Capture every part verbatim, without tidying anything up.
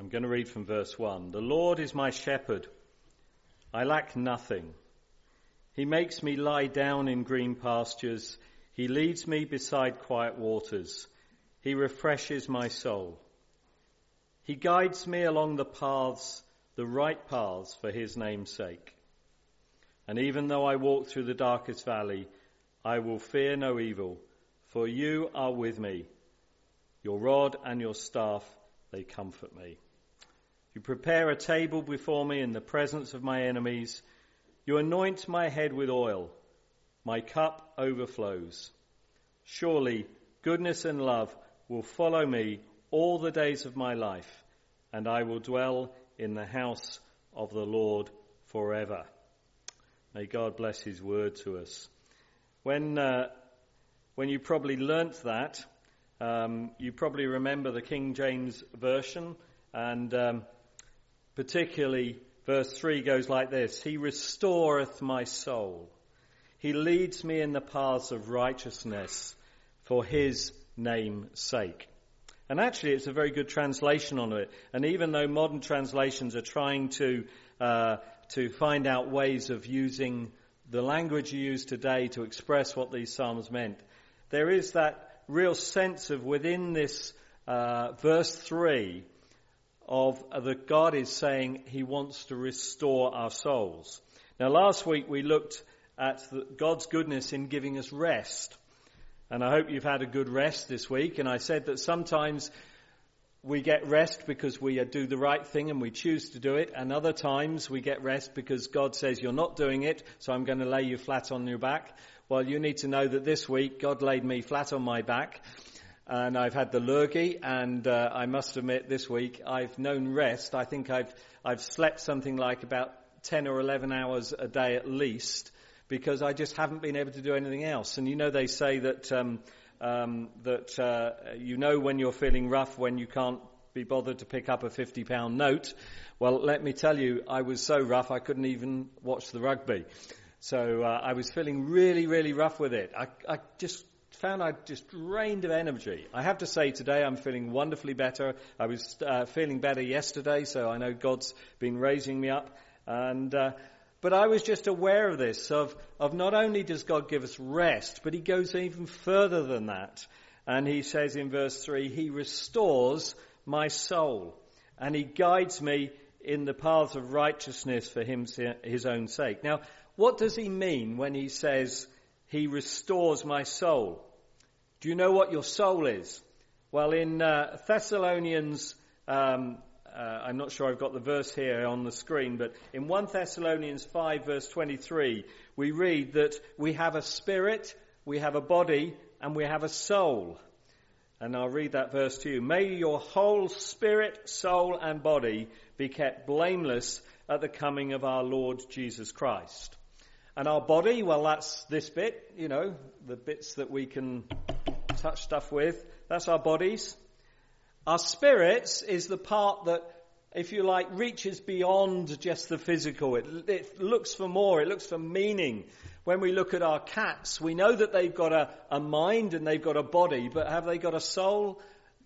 I'm going to read from verse one. The Lord is my shepherd. I lack nothing. He makes me lie down in green pastures. He leads me beside quiet waters. He refreshes my soul. He guides me along the paths, the right paths for his name's sake. And even though I walk through the darkest valley, I will fear no evil, for you are with me. Your rod and your staff, they comfort me. You prepare a table before me in the presence of my enemies. You anoint my head with oil. My cup overflows. Surely goodness and love will follow me all the days of my life, and I will dwell in the house of the Lord forever. May God bless his word to us. When uh, when you probably learnt that, um, you probably remember the King James Version, and um, particularly verse three goes like this: He restoreth my soul. He leads me in the paths of righteousness for his name's sake. And actually it's a very good translation on it. And even though modern translations are trying to uh, to find out ways of using the language you use today to express what these psalms meant, there is that real sense of within this uh, verse three of uh, that God is saying he wants to restore our souls. Now last week we looked at the, God's goodness in giving us rest. And I hope you've had a good rest this week. And I said that sometimes we get rest because we do the right thing and we choose to do it. And other times we get rest because God says you're not doing it, so I'm going to lay you flat on your back. Well, you need to know that this week God laid me flat on my back. And I've had the lurgy, and uh, I must admit this week I've known rest. I think I've I've slept something like about ten or eleven hours a day at least, because I just haven't been able to do anything else. And you know they say that um, um, that uh, you know when you're feeling rough when you can't be bothered to pick up a fifty pound note. Well, let me tell you, I was so rough I couldn't even watch the rugby. So uh, I was feeling really, really rough with it. I, I just found I just drained of energy. I have to say today I'm feeling wonderfully better. I was uh, feeling better yesterday, so I know God's been raising me up. And uh, But I was just aware of this, of, of not only does God give us rest, but he goes even further than that. And he says in verse three, he restores my soul, and he guides me in the paths of righteousness for him, his own sake. Now, what does he mean when he says he restores my soul? Do you know what your soul is? Well, in uh, Thessalonians, um, Uh, I'm not sure I've got the verse here on the screen, but in First Thessalonians five verse twenty-three, we read that we have a spirit, we have a body, and we have a soul. And I'll read that verse to you. May your whole spirit, soul, and body be kept blameless at the coming of our Lord Jesus Christ. And our body, well, that's this bit, you know, the bits that we can touch stuff with. That's our bodies. Our spirits is the part that, if you like, reaches beyond just the physical. It, it looks for more. It looks for meaning. When we look at our cats, we know that they've got a, a mind and they've got a body, but have they got a soul?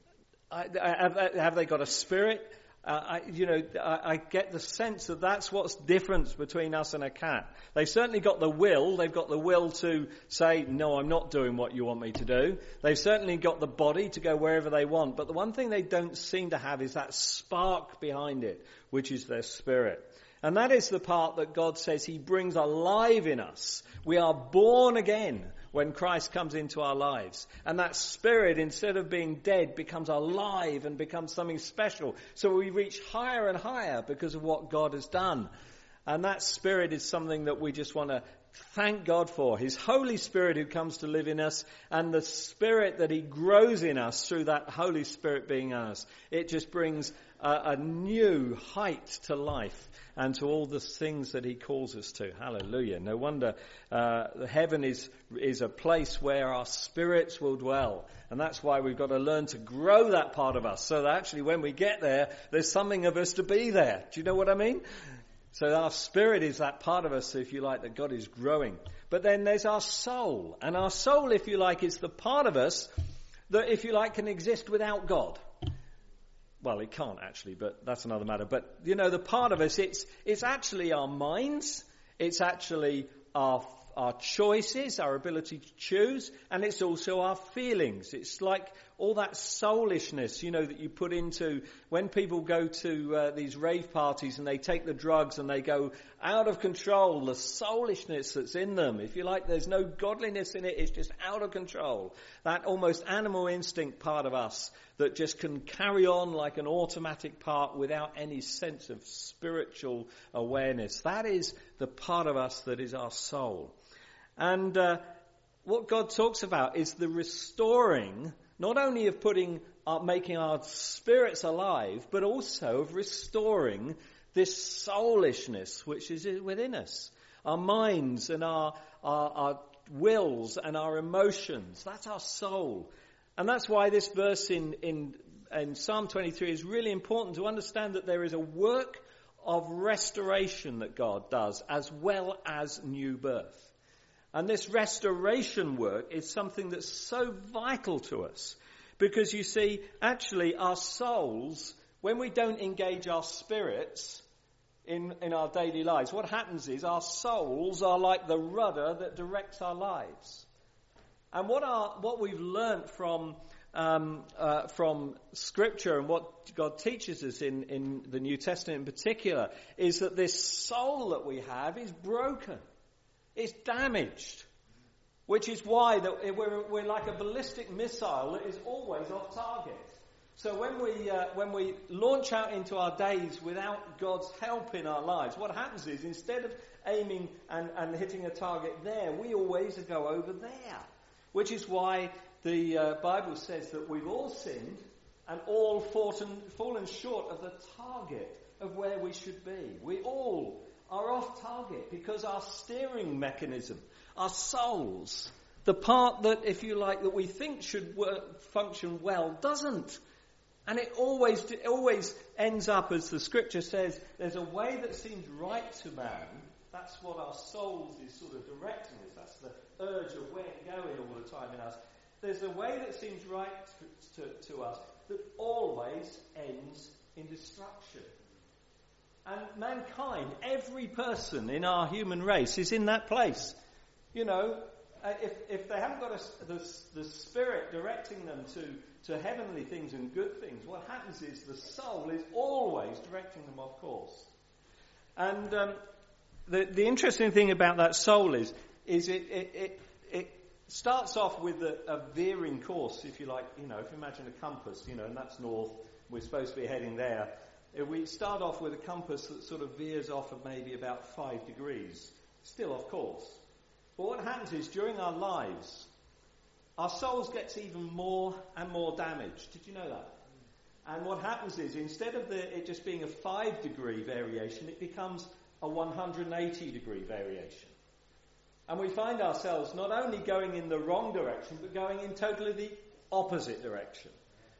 Have, have they got a spirit? Uh, I, you know, I, I get the sense that that's what's different between us and a cat. They've certainly got the will. They've got the will to say, no, I'm not doing what you want me to do. They've certainly got the body to go wherever they want. But the one thing they don't seem to have is that spark behind it, which is their spirit. And that is the part that God says he brings alive in us. We are born again when Christ comes into our lives. And that spirit, instead of being dead, becomes alive and becomes something special. So we reach higher and higher because of what God has done. And that spirit is something that we just want to thank God for. His Holy Spirit who comes to live in us, and the spirit that he grows in us through that Holy Spirit being us. It just brings a, a new height to life and to all the things that he calls us to. Hallelujah. No wonder uh, heaven is is a place where our spirits will dwell. And that's why we've got to learn to grow that part of us, so that actually when we get there, there's something of us to be there. Do you know what I mean? So our spirit is that part of us, if you like, that God is growing. But then there's our soul. And our soul, if you like, is the part of us that, if you like, can exist without God. well, it can't actually, but that's another matter. But, you know, the part of us, it's it's actually our minds, it's actually our our choices, our ability to choose, and it's also our feelings. It's like all that soulishness, you know, that you put into when people go to uh, these rave parties and they take the drugs and they go out of control, the soulishness that's in them. If you like, there's no godliness in it, it's just out of control. That almost animal instinct part of us that just can carry on like an automatic part without any sense of spiritual awareness. That is the part of us that is our soul. And uh, what God talks about is the restoring, not only of putting, uh, making our spirits alive, but also of restoring this soulishness which is within us. Our minds and our, our, our wills and our emotions. That's our soul. And that's why this verse in, in, in Psalm twenty-three is really important to understand that there is a work of restoration that God does as well as new birth. And this restoration work is something that's so vital to us because you see, actually our souls, when we don't engage our spirits in, in our daily lives, what happens is our souls are like the rudder that directs our lives. And what our, what we've learnt from um, uh, from Scripture and what God teaches us in, in the New Testament in particular is that this soul that we have is broken. It's damaged, which is why that we're, we're like a ballistic missile that is always off target. So when we uh, when we launch out into our days without God's help in our lives, what happens is instead of aiming and, and hitting a target there, we always go over there. Which is why the uh, Bible says that we've all sinned and all fallen, fallen short of the target of where we should be. We all are off target because our steering mechanism, our souls, the part that, if you like, that we think should work, function well, doesn't. And it always it always ends up, as the Scripture says, there's a way that seems right to man. That's what our souls is sort of directing us. That's the urge of where to go in all the time in us. There's a way that seems right to, to, to us that always ends in destruction. And mankind, every person in our human race is in that place. You know, uh, if if they haven't got a, the, the Spirit directing them to, to heavenly things and good things, what happens is the soul is always directing them off course. And um, the the interesting thing about that soul is is it it, it, it starts off with a, a veering course, if you like. You know, if you imagine a compass, you know, and that's north, we're supposed to be heading there. We start off with a compass that sort of veers off of maybe about five degrees, still off course. But what happens is during our lives, our souls gets even more and more damaged. Did you know that? And what happens is instead of the, it just being a five degree variation, it becomes a one hundred eighty degree variation. And we find ourselves not only going in the wrong direction, but going in totally the opposite direction.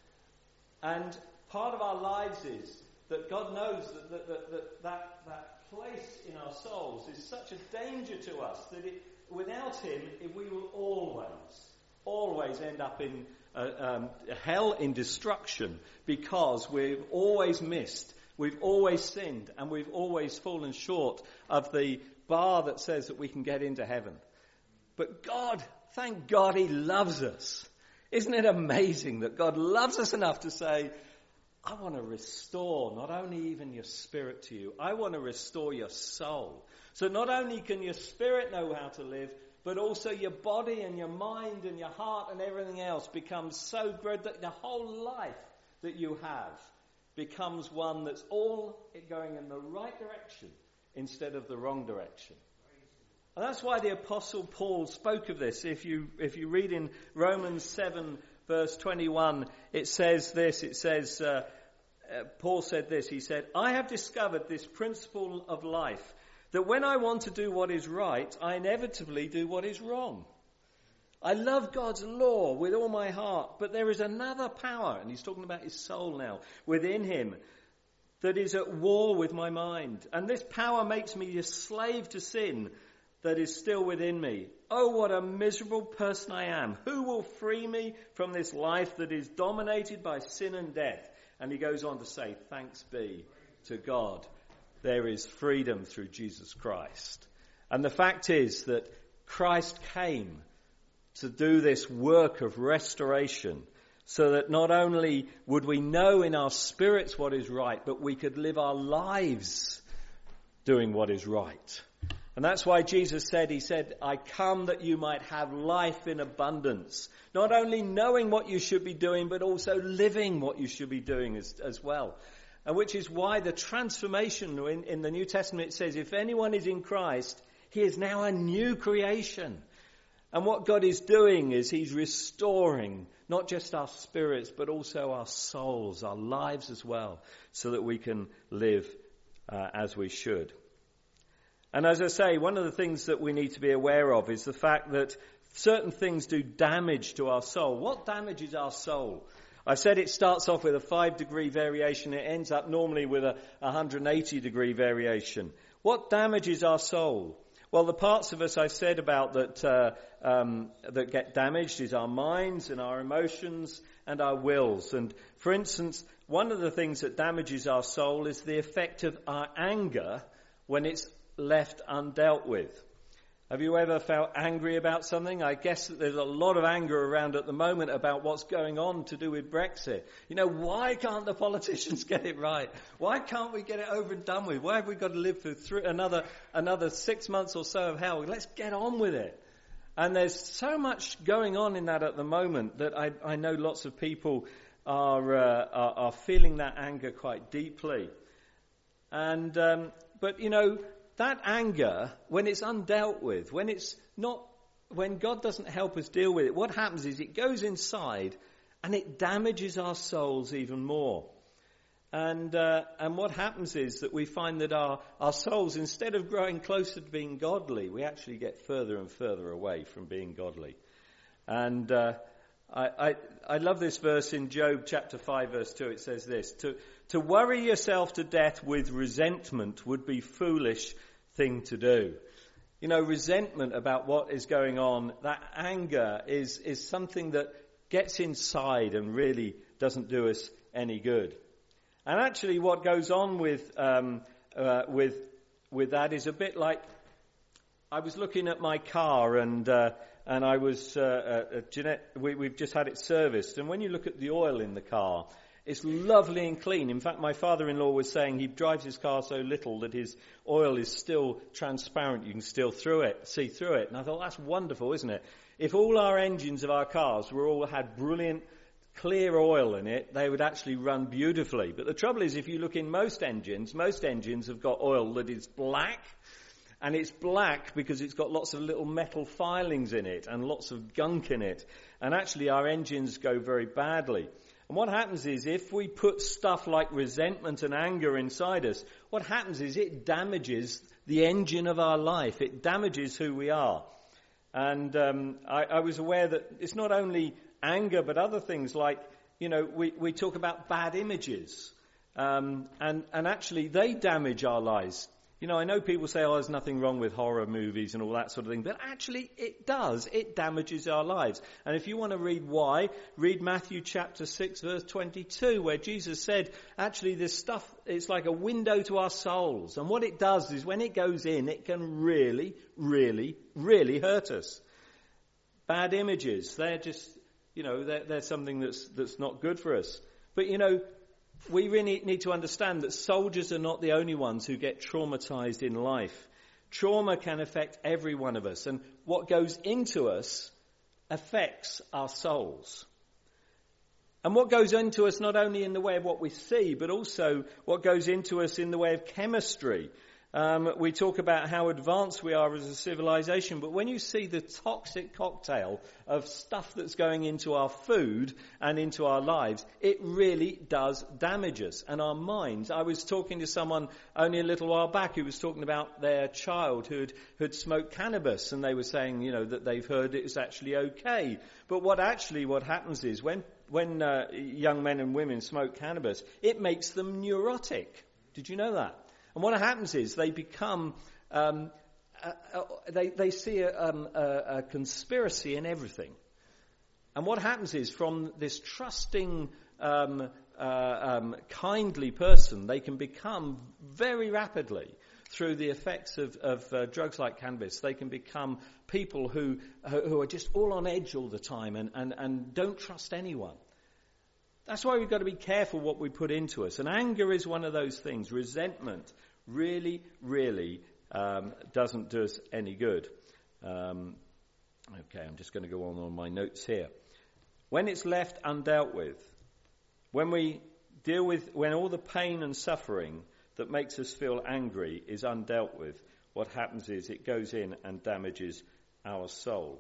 And part of our lives is that God knows that that, that, that that that place in our souls is such a danger to us that it, without Him, it, we will always, always end up in uh, um, hell, in destruction, because we've always missed, we've always sinned, and we've always fallen short of the bar that says that we can get into heaven. But God, thank God, He loves us. Isn't it amazing that God loves us enough to say, I want to restore not only even your spirit to you, I want to restore your soul. So not only can your spirit know how to live, but also your body and your mind and your heart and everything else becomes so good that the whole life that you have becomes one that's all going in the right direction instead of the wrong direction. And that's why the Apostle Paul spoke of this. If you if you read in Romans seven, verse twenty-one, it says this, it says, uh, uh, Paul said this, he said, I have discovered this principle of life, that when I want to do what is right, I inevitably do what is wrong. I love God's law with all my heart, but there is another power, and he's talking about his soul now, within him, that is at war with my mind. And this power makes me a slave to sin that is still within me. Oh, what a miserable person I am. Who will free me from this life that is dominated by sin and death? And he goes on to say, thanks be to God, there is freedom through Jesus Christ. And the fact is that Christ came to do this work of restoration so that not only would we know in our spirits what is right, but we could live our lives doing what is right. And that's why Jesus said, he said, I come that you might have life in abundance. Not only knowing what you should be doing, but also living what you should be doing as, as well. And which is why the transformation in, in the New Testament, it says, if anyone is in Christ, he is now a new creation. And what God is doing is he's restoring not just our spirits, but also our souls, our lives as well, so that we can live uh, as we should. And as I say, one of the things that we need to be aware of is the fact that certain things do damage to our soul. What damages our soul? I said it starts off with a five degree variation. It ends up normally with a one hundred eighty degree variation. What damages our soul? Well, the parts of us I've said about that uh, um, that get damaged is our minds and our emotions and our wills. And for instance, one of the things that damages our soul is the effect of our anger when it's left undealt with. Have you ever felt angry about something? I guess that there's a lot of anger around at the moment about what's going on to do with Brexit. You know, why can't the politicians get it right? Why can't we get it over and done with? Why have we got to live through th- another another six months or so of hell? Let's get on with it. And there's so much going on in that at the moment that I, I know lots of people are, uh, are are feeling that anger quite deeply. And um, but you know, that anger, when it's undealt with, when it's not, when God doesn't help us deal with it, what happens is it goes inside and it damages our souls even more. And uh, and what happens is that we find that our, our souls, instead of growing closer to being godly, we actually get further and further away from being godly. And uh, I, I I love this verse in Job chapter five verse two. It says this, to to worry yourself to death with resentment would be foolish thing to do. You know, resentment about what is going on, that anger is is something that gets inside and really doesn't do us any good. And actually what goes on with um, uh, with with that is a bit like, I was looking at my car and uh, and I was, uh, uh, Jeanette, we, we've just had it serviced, and when you look at the oil in the car, it's lovely and clean. In fact, my father-in-law was saying he drives his car so little that his oil is still transparent. You can still through it, see through it. And I thought, that's wonderful, isn't it? If all our engines of our cars were all had brilliant, clear oil in it, they would actually run beautifully. But the trouble is, if you look in most engines, most engines have got oil that is black. And it's black because it's got lots of little metal filings in it and lots of gunk in it. And actually our engines go very badly. And what happens is, if we put stuff like resentment and anger inside us, what happens is it damages the engine of our life. It damages who we are. And um, I, I was aware that it's not only anger, but other things like, you know, we, we talk about bad images. Um, and, and actually they damage our lives. You know, I know people say, oh, there's nothing wrong with horror movies and all that sort of thing, but actually it does. It damages our lives. And if you want to read why, read Matthew chapter six, verse twenty-two, where Jesus said, actually this stuff, it's like a window to our souls. And what it does is when it goes in, it can really, really, really hurt us. Bad images, they're just, you know, they're, they're something that's, that's not good for us. But, you know, we really need to understand that soldiers are not the only ones who get traumatized in life. Trauma can affect every one of us, and what goes into us affects our souls. And what goes into us not only in the way of what we see, but also what goes into us in the way of chemistry. Um, we talk about how advanced we are as a civilization, but when you see the toxic cocktail of stuff that's going into our food and into our lives, it really does damage us and our minds. I was talking to someone only a little while back who was talking about their child who had, who had smoked cannabis, and they were saying, you know, that they've heard it was actually okay. But what actually what happens is when when uh, young men and women smoke cannabis, it makes them neurotic. Did you know that? And what happens is they become, um, uh, uh, they, they see a, um, a, a conspiracy in everything. And what happens is, from this trusting um, uh, um, kindly person, they can become very rapidly, through the effects of, of uh, drugs like cannabis, they can become people who who are just all on edge all the time and, and, and don't trust anyone. That's why we've got to be careful what we put into us. And anger is one of those things. Resentment really, really um, doesn't do us any good. Um, okay, I'm just going to go on on my notes here. When it's left undealt with, when we deal with, when all the pain and suffering that makes us feel angry is undealt with, what happens is it goes in and damages our soul.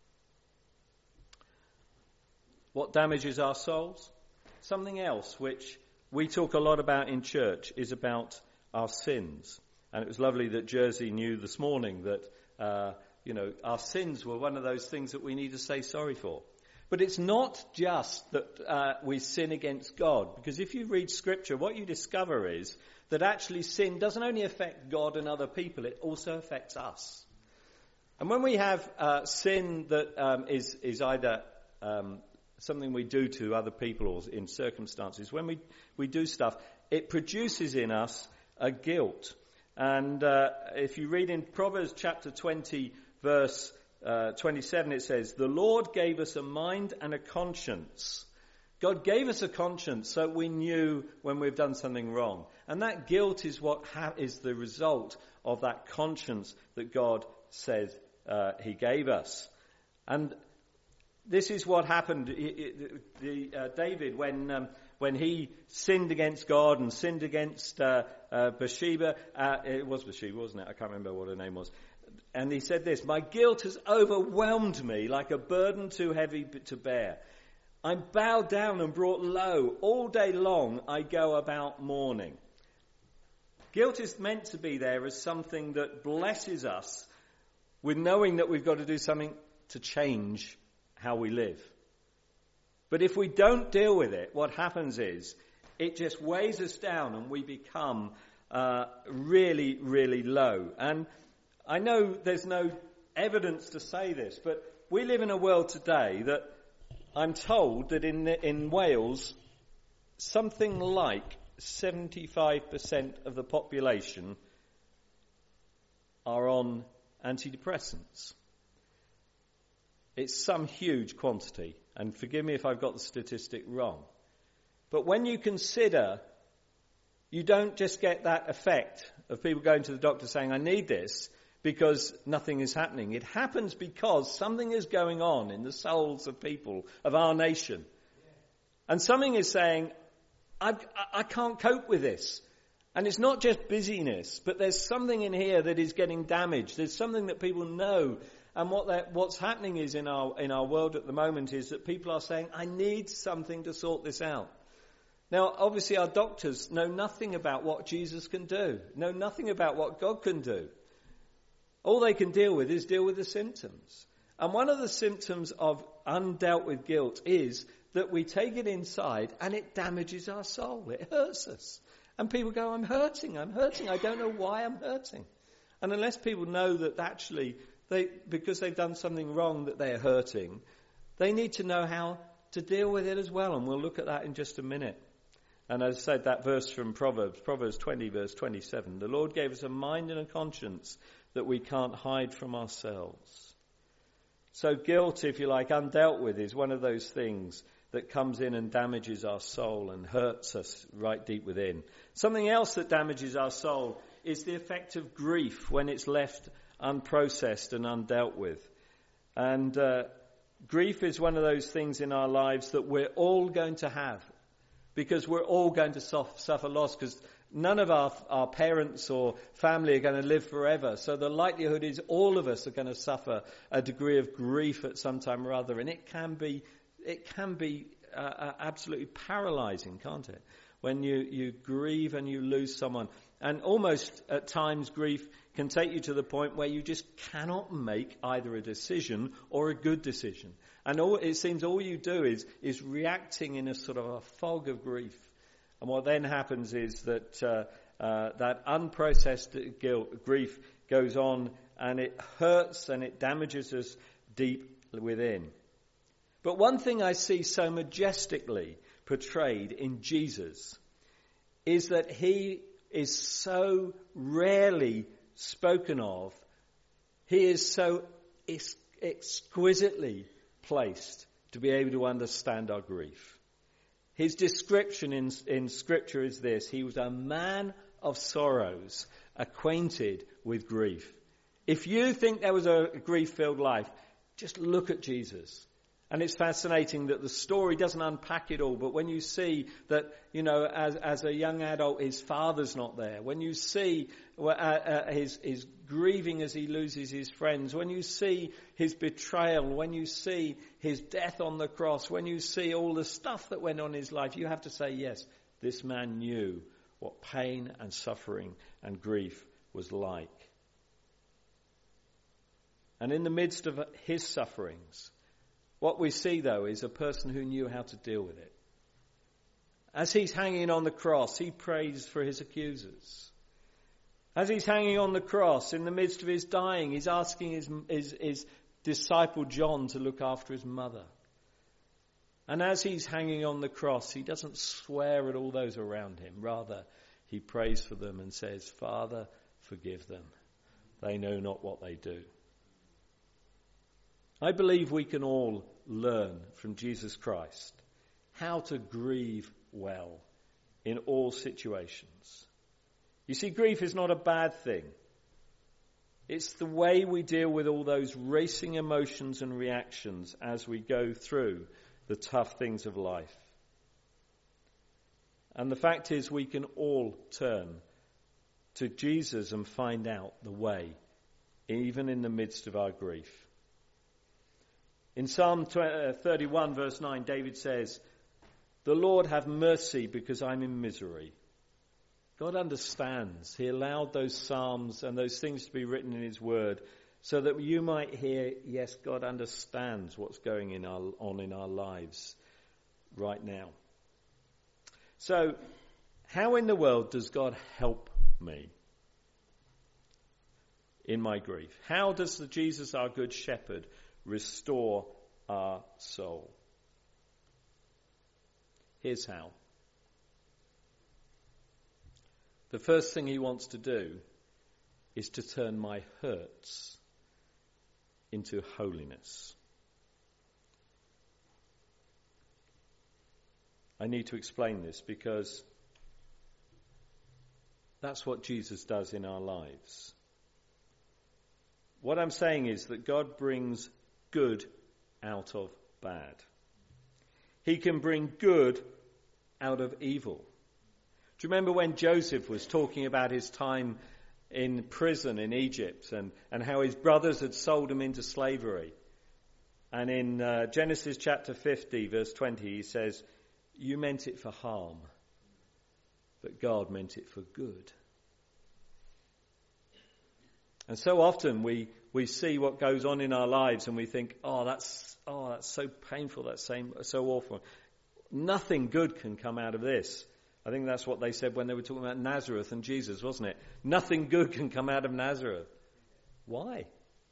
What damages our souls? Something else which we talk a lot about in church is about our sins. And it was lovely that Jersey knew this morning that, uh, you know, our sins were one of those things that we need to say sorry for. But it's not just that uh, we sin against God, because if you read Scripture, what you discover is that actually sin doesn't only affect God and other people, it also affects us. And when we have uh, sin that um, is, is either um, something we do to other people or in circumstances, when we, we do stuff, it produces in us a guilt. And uh, if you read in Proverbs chapter twenty, verse uh, twenty-seven, it says, "The Lord gave us a mind and a conscience." God gave us a conscience so we knew when we've done something wrong. And that guilt is what ha- is the result of that conscience that God says uh, he gave us. And this is what happened. The, the, uh, David, when um, when he sinned against God and sinned against uh, uh, Bathsheba, uh, it was Bathsheba, wasn't it? I can't remember what her name was. And he said this, "My guilt has overwhelmed me like a burden too heavy to bear. I'm bowed down and brought low. All day long I go about mourning." Guilt is meant to be there as something that blesses us with knowing that we've got to do something to change how we live. But if we don't deal with it, what happens is it just weighs us down and we become uh, really, really low. And I know there's no evidence to say this, but we live in a world today that I'm told that in in Wales, something like seventy-five percent of the population are on antidepressants. It's some huge quantity, and forgive me if I've got the statistic wrong. But when you consider, you don't just get that effect of people going to the doctor saying, "I need this," because nothing is happening. It happens because something is going on in the souls of people of our nation. And something is saying, I, I can't cope with this. And it's not just busyness, but there's something in here that is getting damaged. There's something that people know. And what what's happening is in our in our world at the moment is that people are saying, "I need something to sort this out." Now, obviously our doctors know nothing about what Jesus can do, know nothing about what God can do. All they can deal with is deal with the symptoms. And one of the symptoms of undealt with guilt is that we take it inside and it damages our soul. It hurts us. And people go, "I'm hurting, I'm hurting. I don't know why I'm hurting." And unless people know that actually, they because they've done something wrong that they're hurting, they need to know how to deal with it as well. And we'll look at that in just a minute. And as I said, that verse from Proverbs, Proverbs twenty, verse twenty-seven, "The Lord gave us a mind and a conscience that we can't hide from ourselves." So guilt, if you like, undealt with, is one of those things that comes in and damages our soul and hurts us right deep within. Something else that damages our soul is the effect of grief when it's left unprocessed and undealt with. And uh, grief is one of those things in our lives that we're all going to have, because we're all going to suffer loss, because none of our, our parents or family are going to live forever. So the likelihood is all of us are going to suffer a degree of grief at some time or other. And it can be, it can be uh, absolutely paralyzing, can't it? When you, you grieve and you lose someone. And almost at times grief can take you to the point where you just cannot make either a decision or a good decision. And all, it seems all you do is, is reacting in a sort of a fog of grief. And what then happens is that uh, uh, that unprocessed guilt, grief goes on, and it hurts and it damages us deep within. But one thing I see so majestically portrayed in Jesus is that he is so rarely spoken of. He is so ex- exquisitely placed to be able to understand our grief. His description in, in Scripture is this: he was a man of sorrows, acquainted with grief. If you think there was a grief-filled life, just look at Jesus. And it's fascinating that the story doesn't unpack it all, but when you see that, you know, as, as a young adult, his father's not there, when you see uh, uh, his, his grieving as he loses his friends, when you see his betrayal, when you see his death on the cross, when you see all the stuff that went on in his life, you have to say, yes, this man knew what pain and suffering and grief was like. And in the midst of his sufferings, what we see, though, is a person who knew how to deal with it. As he's hanging on the cross, he prays for his accusers. As he's hanging on the cross, in the midst of his dying, he's asking his, his, his disciple John to look after his mother. And as he's hanging on the cross, he doesn't swear at all those around him. Rather, he prays for them and says, Father, forgive them. They know not what they do. I believe we can all learn from Jesus Christ how to grieve well in all situations. You see, grief is not a bad thing. It's the way we deal with all those racing emotions and reactions as we go through the tough things of life. And the fact is, we can all turn to Jesus and find out the way, even in the midst of our grief. In Psalm thirty-one, verse nine, David says, "The Lord have mercy because I'm in misery." God understands. He allowed those psalms and those things to be written in his word so that you might hear, yes, God understands what's going in our, on in our lives right now. So, how in the world does God help me in my grief? How does the Jesus, our good shepherd, restore our soul? Here's how. The first thing he wants to do is to turn my hurts into holiness. I need to explain this because that's what Jesus does in our lives. What I'm saying is that God brings good out of bad. He can bring good out of evil. Do you remember when Joseph was talking about his time in prison in Egypt and, and how his brothers had sold him into slavery? And in uh, Genesis chapter fifty, verse twenty, he says, "You meant it for harm, but God meant it for good." And so often we, we see what goes on in our lives and we think, oh, that's oh, that's so painful, that's so, so awful. Nothing good can come out of this. I think that's what they said when they were talking about Nazareth and Jesus, wasn't it? Nothing good can come out of Nazareth. Why?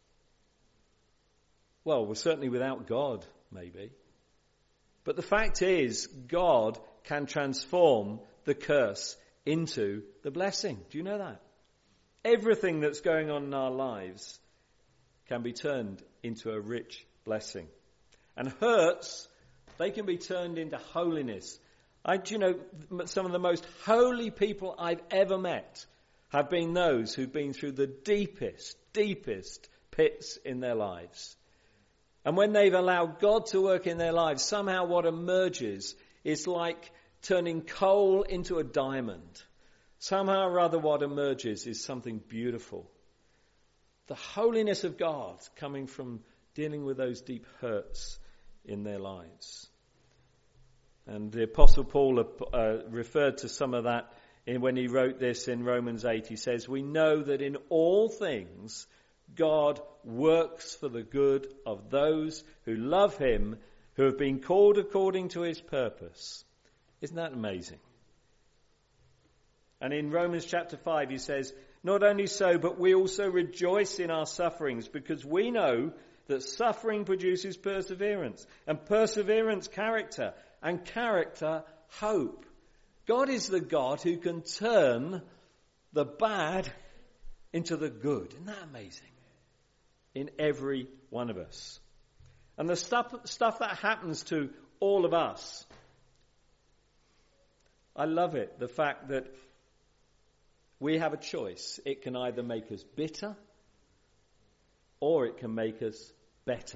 Well, we're certainly without God, maybe. But the fact is, God can transform the curse into the blessing. Do you know that? Everything that's going on in our lives can be turned into a rich blessing. And hurts, they can be turned into holiness. I, do you know, some of the most holy people I've ever met have been those who've been through the deepest, deepest pits in their lives. And when they've allowed God to work in their lives, somehow what emerges is like turning coal into a diamond. Somehow or other what emerges is something beautiful. The holiness of God coming from dealing with those deep hurts in their lives. And the Apostle Paul uh, referred to some of that in, when he wrote this in Romans eight. He says, "We know that in all things God works for the good of those who love him, who have been called according to his purpose." Isn't that amazing? And in Romans chapter five he says, "Not only so, but we also rejoice in our sufferings, because we know that suffering produces perseverance, and perseverance character, and character hope. God is the God who can turn the bad into the good. Isn't that amazing? In every one of us. And the stuff, stuff that happens to all of us, I love it. The fact that we have a choice. It can either make us bitter or it can make us better.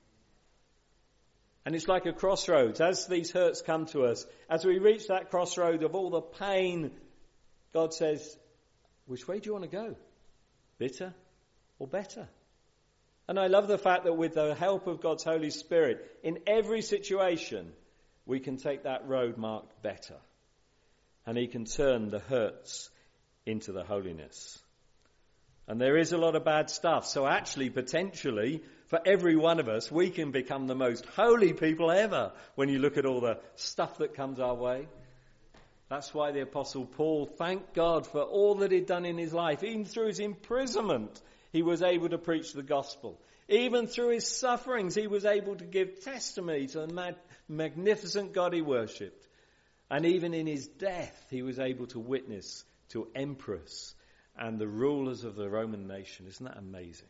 And it's like a crossroads. As these hurts come to us, as we reach that crossroad of all the pain, God says, which way do you want to go? Bitter or better? And I love the fact that with the help of God's Holy Spirit, in every situation, we can take that road marked better. And he can turn the hurts into the holiness. And there is a lot of bad stuff. So actually, potentially, for every one of us, we can become the most holy people ever when you look at all the stuff that comes our way. That's why the Apostle Paul thanked God for all that he'd done in his life. Even through his imprisonment, he was able to preach the gospel. Even through his sufferings, he was able to give testimony to the mag- magnificent God he worshipped. And even in his death, he was able to witness to emperors and the rulers of the Roman nation. Isn't that amazing?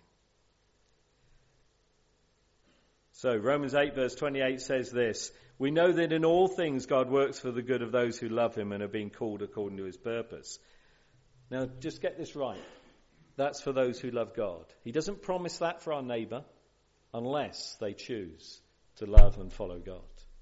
So Romans eight verse twenty-eight says this: we know that in all things God works for the good of those who love him and are being called according to his purpose. Now just get this right. That's for those who love God. He doesn't promise that for our neighbour unless they choose to love and follow God.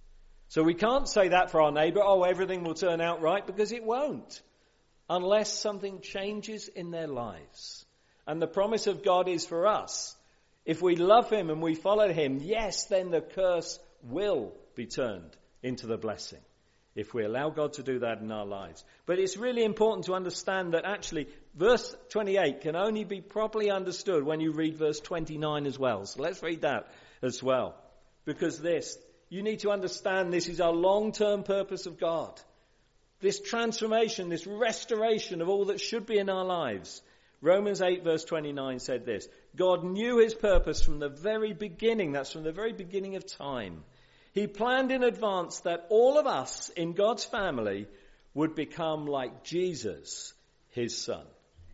So we can't say that for our neighbour, oh, everything will turn out right, because it won't. Unless something changes in their lives. And the promise of God is for us. If we love him and we follow him, yes, then the curse will be turned into the blessing. If we allow God to do that in our lives. But it's really important to understand that actually verse twenty-eight can only be properly understood when you read verse twenty-nine as well. So let's read that as well. Because this, you need to understand this is our long-term purpose of God. This transformation, this restoration of all that should be in our lives. Romans eight verse twenty-nine said this: God knew his purpose from the very beginning. That's from the very beginning of time. He planned in advance that all of us in God's family would become like Jesus, his son.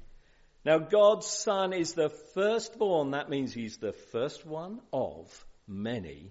Now, God's son is the firstborn. That means he's the first one of many.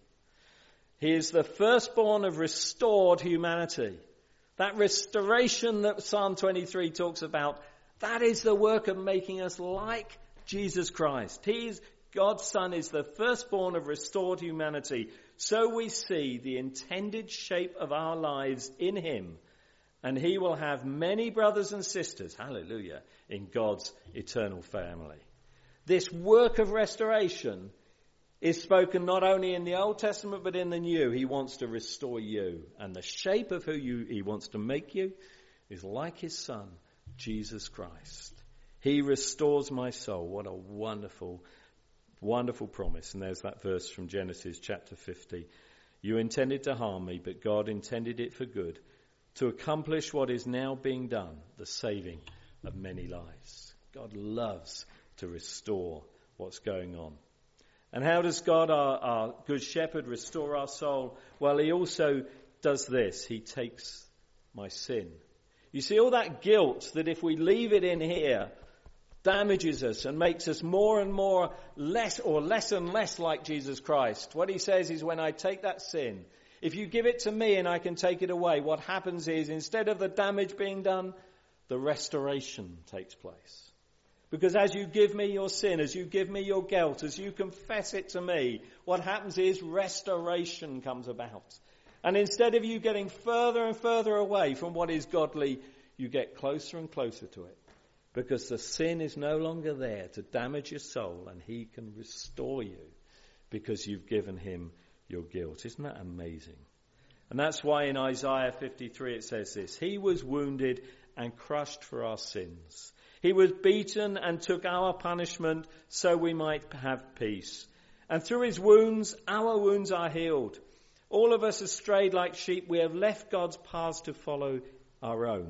He is the firstborn of restored humanity. That restoration that Psalm twenty-three talks about, that is the work of making us like Jesus Christ. He is, God's son is the firstborn of restored humanity. So we see the intended shape of our lives in him, and he will have many brothers and sisters, hallelujah, in God's eternal family. This work of restoration is spoken not only in the Old Testament but in the New. He wants to restore you, and the shape of who you, he wants to make you is like his son, Jesus Christ. He restores my soul. What a wonderful Wonderful promise. And there's that verse from Genesis chapter fifty. You intended to harm me, but God intended it for good, to accomplish what is now being done, the saving of many lives. God loves to restore what's going on. And how does God, our, our good shepherd, restore our soul? Well, he also does this. He takes my sin. You see, all that guilt that if we leave it in here, damages us and makes us more and more less or less and less like Jesus Christ. What he says is, when I take that sin, if you give it to me and I can take it away, what happens is, instead of the damage being done, the restoration takes place. Because as you give me your sin, as you give me your guilt, as you confess it to me, what happens is restoration comes about. And instead of you getting further and further away from what is godly, you get closer and closer to it. Because the sin is no longer there to damage your soul, and he can restore you because you've given him your guilt. Isn't that amazing? And that's why in Isaiah fifty-three it says this: he was wounded and crushed for our sins. He was beaten and took our punishment so we might have peace. And through his wounds, our wounds are healed. All of us have strayed like sheep. We have left God's paths to follow our own.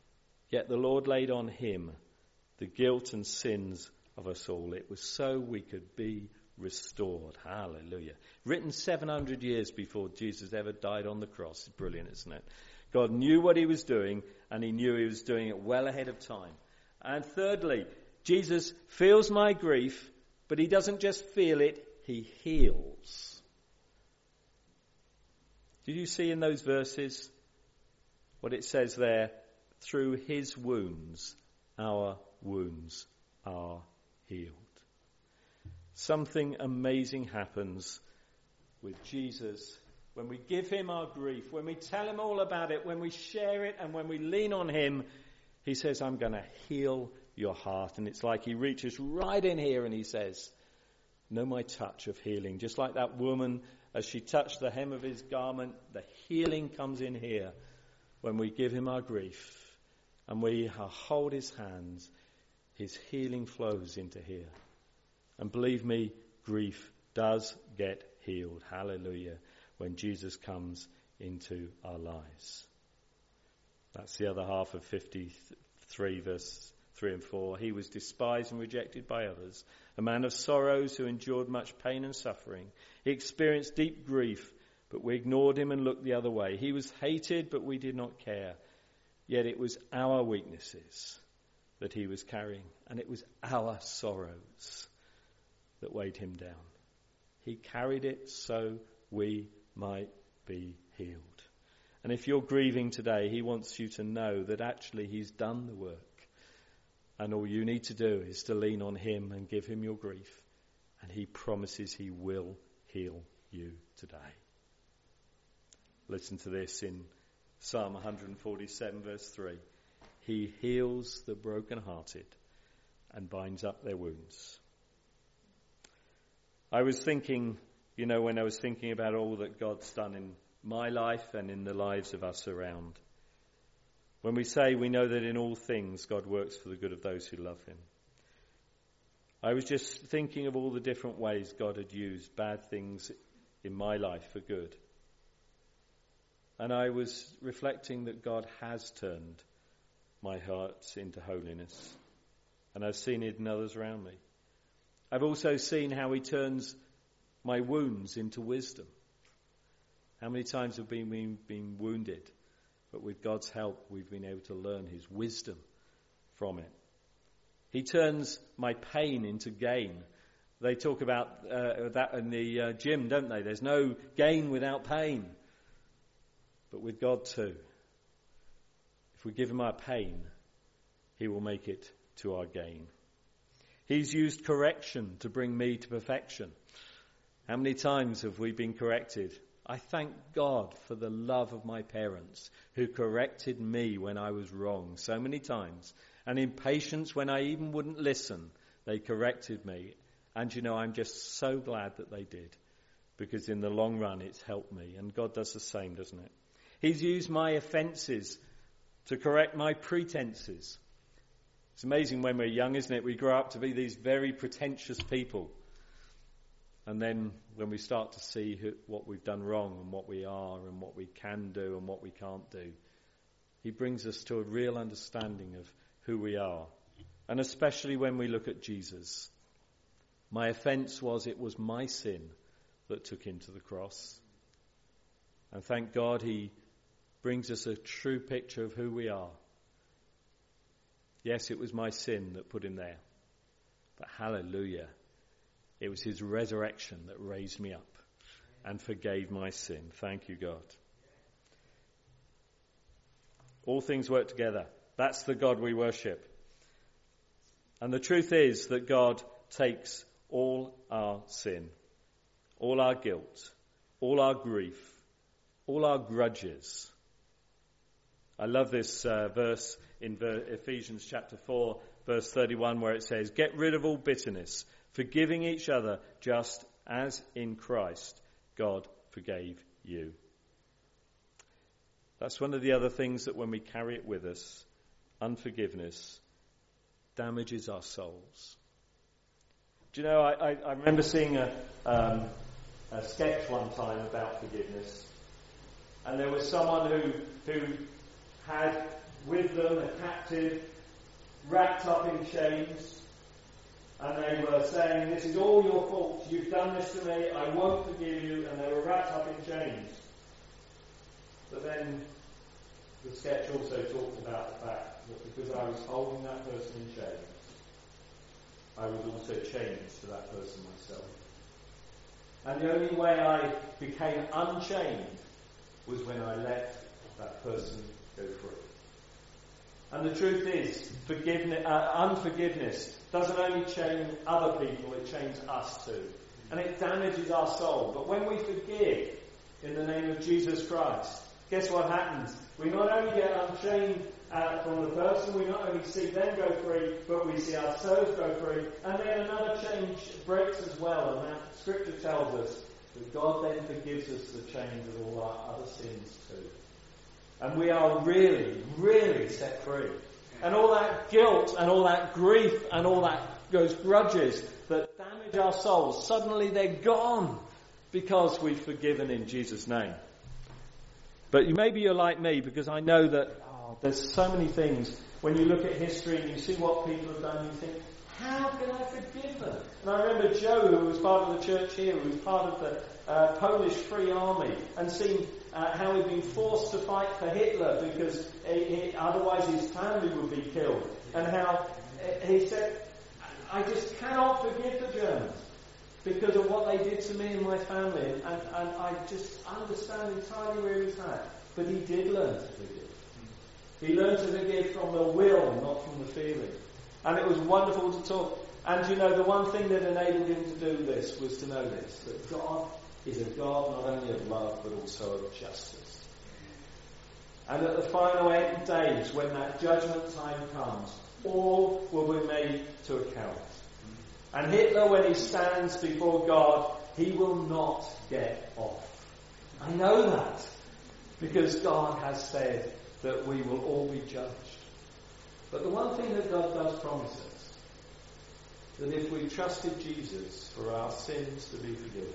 Yet the Lord laid on him the guilt and sins of us all. It was so we could be restored. Hallelujah. Written seven hundred years before Jesus ever died on the cross. It's brilliant, isn't it? God knew what he was doing, and he knew he was doing it well ahead of time. And thirdly, Jesus feels my grief, but he doesn't just feel it, he heals. Did you see in those verses what it says there? Through his wounds, our wounds are healed. Something amazing happens with Jesus when we give him our grief, when we tell him all about it, when we share it, and when we lean on him. He says, I'm going to heal your heart. And it's like he reaches right in here and he says, know my touch of healing. Just like that woman, as she touched the hem of his garment, the healing comes in here when we give him our grief and we hold his hands. His healing flows into here. And believe me, grief does get healed. Hallelujah. When Jesus comes into our lives. That's the other half of fifty-three, verse three and four. He was despised and rejected by others, a man of sorrows who endured much pain and suffering. He experienced deep grief, but we ignored him and looked the other way. He was hated, but we did not care. Yet it was our weaknesses that he was carrying, and it was our sorrows that weighed him down. He carried it so we might be healed. And if you're grieving today, he wants you to know that actually he's done the work. And all you need to do is to lean on him and give him your grief. And he promises he will heal you today. Listen to this in Psalm one forty-seven, verse three. He heals the brokenhearted and binds up their wounds. I was thinking, you know, when I was thinking about all that God's done in my life and in the lives of us around. When we say we know that in all things God works for the good of those who love him. I was just thinking of all the different ways God had used bad things in my life for good. And I was reflecting that God has turned my heart into holiness. And I've seen it in others around me. I've also seen how he turns my wounds into wisdom. How many times have we been, been wounded, but with God's help we've been able to learn his wisdom from it. He turns my pain into gain. They talk about uh, that in the uh, gym, don't they? There's no gain without pain. But with God too. If we give him our pain, he will make it to our gain. He's used correction to bring me to perfection. How many times have we been corrected? I thank God for the love of my parents who corrected me when I was wrong so many times. And in patience when I even wouldn't listen, they corrected me. And you know, I'm just so glad that they did. Because in the long run, it's helped me. And God does the same, doesn't it? He's used my offences to correct my pretences. It's amazing when we're young, isn't it? We grow up to be these very pretentious people. And then when we start to see who, what we've done wrong and what we are and what we can do and what we can't do, he brings us to a real understanding of who we are. And especially when we look at Jesus. My offence was it was my sin that took him to the cross. And thank God he brings us a true picture of who we are. Yes, it was my sin that put him there. But hallelujah, it was his resurrection that raised me up and forgave my sin. Thank you, God. All things work together. That's the God we worship. And the truth is that God takes all our sin, all our guilt, all our grief, all our grudges. I love this uh, verse in ver- Ephesians chapter four, verse thirty-one, where it says, get rid of all bitterness, forgiving each other just as in Christ God forgave you. That's one of the other things that when we carry it with us, unforgiveness damages our souls. Do you know, I, I, I remember seeing a, um, a sketch one time about forgiveness, and there was someone who who had with them a captive wrapped up in chains, and they were saying, this is all your fault, you've done this to me, I won't forgive you, and they were wrapped up in chains. But then the sketch also talked about the fact that because I was holding that person in chains, I was also chained to that person myself. And the only way I became unchained was when I let that person go free. And the truth is, forgiveness, uh, unforgiveness doesn't only chain other people, it chains us too. And it damages our soul. But when we forgive in the name of Jesus Christ, guess what happens? We not only get unchained uh, from the person, we not only see them go free, but we see ourselves go free. And then another chain breaks as well. And that Scripture tells us that God then forgives us the chains of all our other sins too. And we are really, really set free. And all that guilt and all that grief and all that those grudges that damage our souls, suddenly they're gone because we've forgiven in Jesus' name. But maybe you're like me, because I know that oh, there's so many things. When you look at history and you see what people have done, you think, how can I forgive them? And I remember Joe, who was part of the church here, who was part of the uh, Polish Free Army, and seeing uh, how he'd been forced to fight for Hitler because he, he, otherwise his family would be killed. And how uh, he said, I just cannot forgive the Germans because of what they did to me and my family. And, and, and I just understand entirely where he was at. But he did learn to forgive. He learned to forgive from the will, not from the feeling. And it was wonderful to talk. And you know, the one thing that enabled him to do this was to know this, that God is a God not only of love, but also of justice. And at the final end days, when that judgment time comes, all will be made to account. And Hitler, when he stands before God, he will not get off. I know that, because God has said that we will all be judged. But the one thing that God does promise us, that if we trusted Jesus for our sins to be forgiven,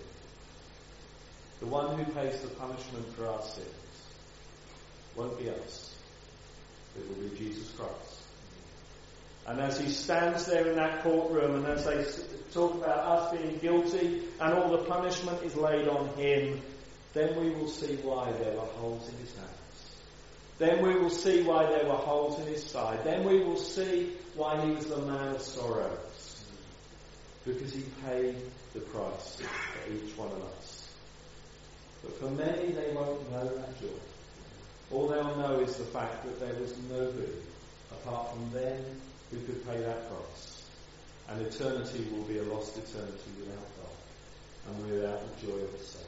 the one who pays the punishment for our sins won't be us. It will be Jesus Christ. And as he stands there in that courtroom, and as they talk about us being guilty, and all the punishment is laid on him, then we will see why there were holes in his hands. Then we will see why there were holes in his side. Then we will see why he was the man of sorrows. Because he paid the price for each one of us. But for many, they won't know that joy. All they'll know is the fact that there was nobody apart from them who could pay that price. And eternity will be a lost eternity without God and without the joy of the Saviour.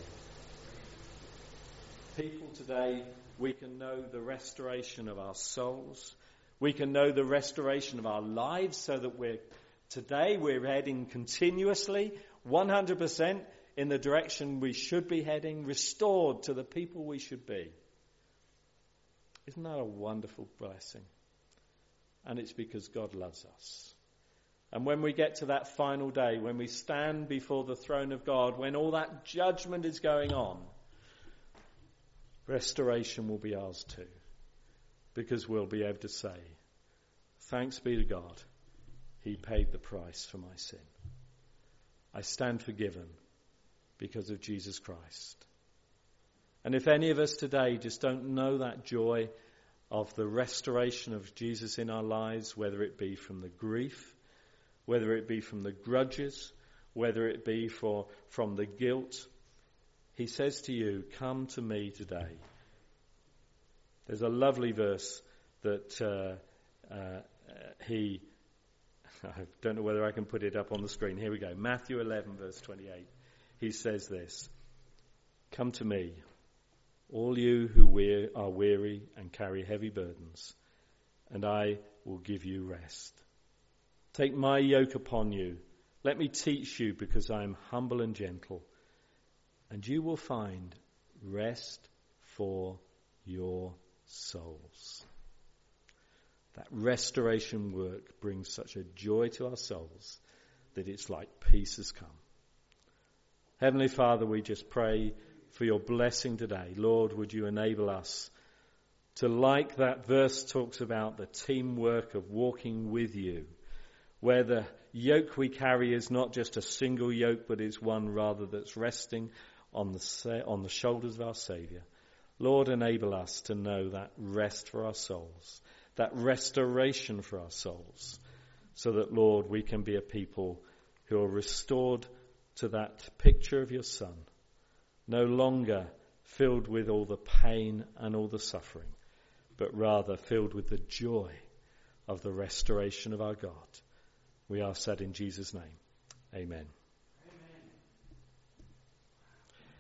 People today, we can know the restoration of our souls. We can know the restoration of our lives, so that we're today we're heading continuously, one hundred percent in the direction we should be heading, restored to the people we should be. Isn't that a wonderful blessing? And it's because God loves us. And when we get to that final day, when we stand before the throne of God, when all that judgment is going on, restoration will be ours too. Because we'll be able to say, thanks be to God, he paid the price for my sin. I stand forgiven because of Jesus Christ. And if any of us today just don't know that joy of the restoration of Jesus in our lives, whether it be from the grief, whether it be from the grudges, whether it be for, from the guilt, he says to you, come to me today. There's a lovely verse that uh, uh, he, I don't know whether I can put it up on the screen. Here we go. Matthew eleven, verse twenty-eight. He says this, come to me, all you who wear, are weary and carry heavy burdens, and I will give you rest. Take my yoke upon you. Let me teach you, because I am humble and gentle, and you will find rest for your souls. That restoration work brings such a joy to our souls that it's like peace has come. Heavenly Father, we just pray for your blessing today. Lord, would you enable us to, like that verse talks about, the teamwork of walking with you. where the yoke we carry is not just a single yoke, but is one rather that's resting on the, on the shoulders of our Saviour. Lord, enable us to know that rest for our souls, that restoration for our souls, so that, Lord, we can be a people who are restored to that picture of your Son, no longer filled with all the pain and all the suffering, but rather filled with the joy of the restoration of our God. We ask that in Jesus' name. Amen.